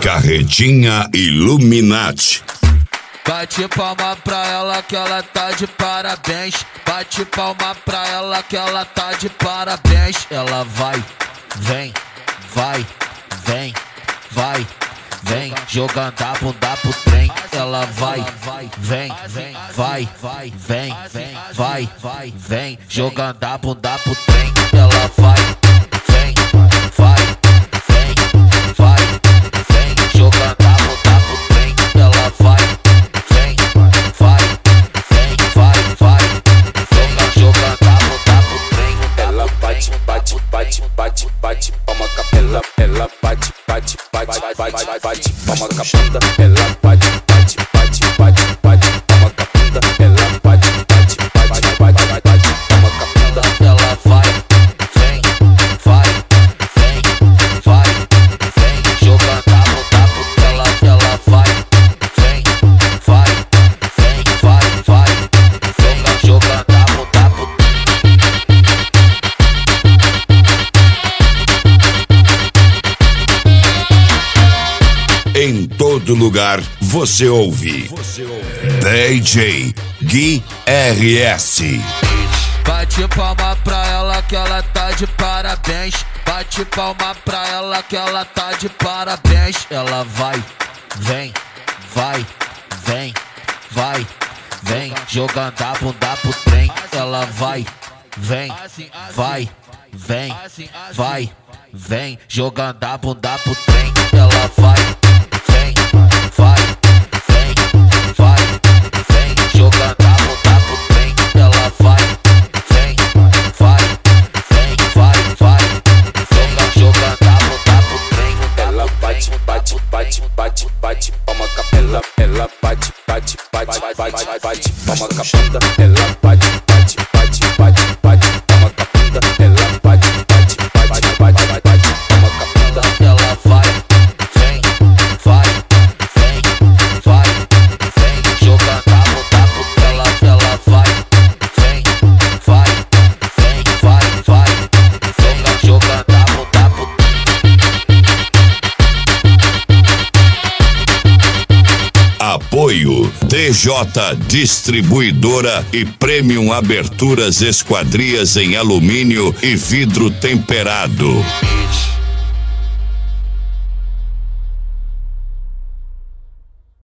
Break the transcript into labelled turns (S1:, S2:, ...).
S1: Carretinha Illuminati.
S2: Bate palma pra ela que ela tá de parabéns. Bate palma pra ela que ela tá de parabéns. Ela vai, vem, vai, vem, vai, vem, jogando a bunda pro trem. Ela vai, vem, vai, vem, vai, vem, jogando a bunda pro trem. Ela vai, vem, vai, vem, vai, vem, jogando a bunda pro trem. Ela vai, vem, vai, vem, vai, jogando a bunda pro trem.
S3: Ela bate, bate, bate, bate, bate, palma capela. Ela bate, bate, bate, bate, bate, palma capunda. Ela bate, bate, bate, bate, bate, palma capunda. Ela bate, bate, bate, bate, bate, palma capunda.
S2: Ela vai, vem, vai, vem, jogando a bunda pro trem. Ela vai, vem, vai, jogando a bunda pro trem.
S1: Em todo lugar você ouve. DJ Gui RS.
S2: Bate palma pra ela que ela tá de parabéns. Bate palma pra ela que ela tá de parabéns. Ela vai, vem, vai, vem, vem, jogando a bunda pro trem. Ela vai, vem, vai, vem, vem, jogando a bunda pro trem. Ela vai, vem, vem, jogando a bunda pro trem. Ela vai, vem, jogando a bunda pro trem.
S3: Ela bate, bate, bate, bate, bate, palma capela. Ela bate, bate, bate, bate, bate, palma capunda. Ela bate, bate, bate, bate, bate, palma capunda. Ela bate, bate, bate, bate, bate, palma capunda.
S2: Ela vai, vem, jogando a bunda pro trem. Ela vai, vem, jogando a bunda pro trem.
S1: Apoio DJ Distribuidora e Premium Aberturas Esquadrias em alumínio e vidro temperado.